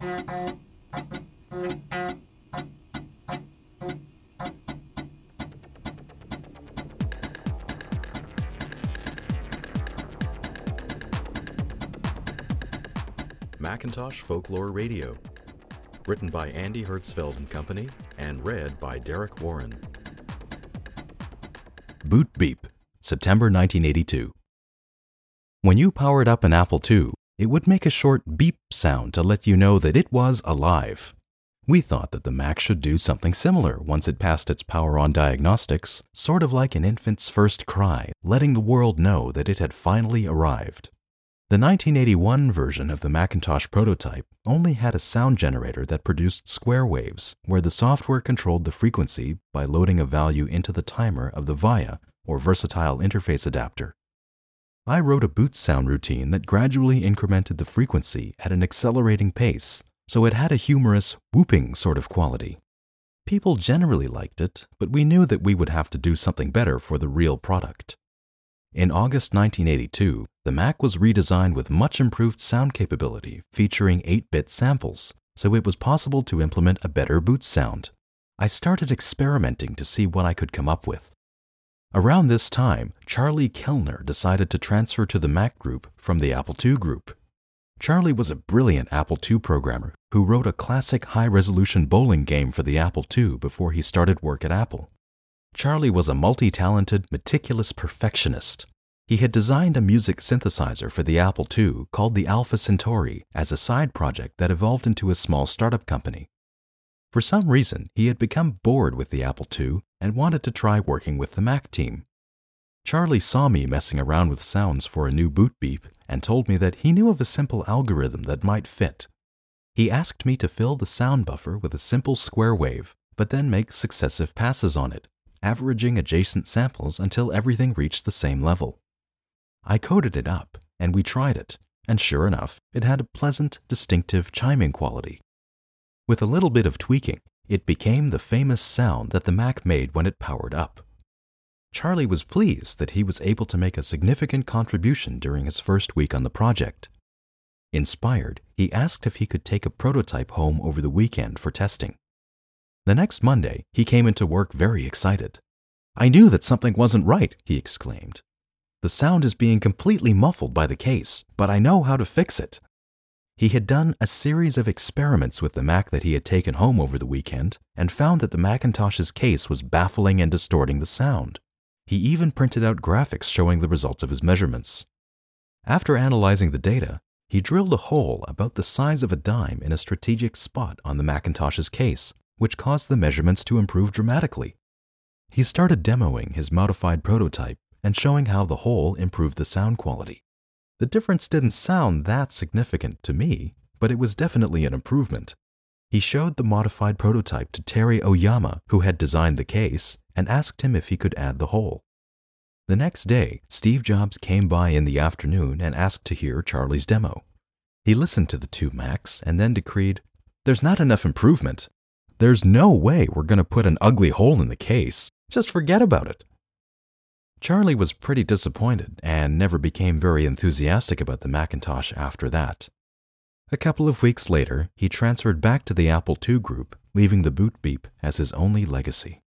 Macintosh Folklore Radio, written by Andy Hertzfeld and Company, and read by Derek Warren. Boot Beep, September 1982. When you powered up an Apple II, it would make a short beep sound to let you know that it was alive. We thought that the Mac should do something similar once it passed its power-on diagnostics, sort of like an infant's first cry, letting the world know that it had finally arrived. The 1981 version of the Macintosh prototype only had a sound generator that produced square waves, where the software controlled the frequency by loading a value into the timer of the VIA, or Versatile Interface Adapter. I wrote a boot sound routine that gradually incremented the frequency at an accelerating pace, so it had a humorous, whooping sort of quality. People generally liked it, but we knew that we would have to do something better for the real product. In August 1982, the Mac was redesigned with much improved sound capability featuring 8-bit samples, so it was possible to implement a better boot sound. I started experimenting to see what I could come up with. Around this time, Charlie Kellner decided to transfer to the Mac group from the Apple II group. Charlie was a brilliant Apple II programmer who wrote a classic high-resolution bowling game for the Apple II before he started work at Apple. Charlie was a multi-talented, meticulous perfectionist. He had designed a music synthesizer for the Apple II called the Alpha Centauri as a side project that evolved into a small startup company. For some reason, he had become bored with the Apple II and wanted to try working with the Mac team. Charlie saw me messing around with sounds for a new boot beep and told me that he knew of a simple algorithm that might fit. He asked me to fill the sound buffer with a simple square wave, but then make successive passes on it, averaging adjacent samples until everything reached the same level. I coded it up, and we tried it, and sure enough, it had a pleasant, distinctive chiming quality. With a little bit of tweaking, it became the famous sound that the Mac made when it powered up. Charlie was pleased that he was able to make a significant contribution during his first week on the project. Inspired, he asked if he could take a prototype home over the weekend for testing. The next Monday, he came into work very excited. "I knew that something wasn't right," he exclaimed. "The sound is being completely muffled by the case, but I know how to fix it." He had done a series of experiments with the Mac that he had taken home over the weekend and found that the Macintosh's case was baffling and distorting the sound. He even printed out graphics showing the results of his measurements. After analyzing the data, he drilled a hole about the size of a dime in a strategic spot on the Macintosh's case, which caused the measurements to improve dramatically. He started demoing his modified prototype and showing how the hole improved the sound quality. The difference didn't sound that significant to me, but it was definitely an improvement. He showed the modified prototype to Terry Oyama, who had designed the case, and asked him if he could add the hole. The next day, Steve Jobs came by in the afternoon and asked to hear Charlie's demo. He listened to the two Macs and then decreed, "There's not enough improvement. There's no way we're going to put an ugly hole in the case. Just forget about it." Charlie was pretty disappointed and never became very enthusiastic about the Macintosh after that. A couple of weeks later, he transferred back to the Apple II group, leaving the boot beep as his only legacy.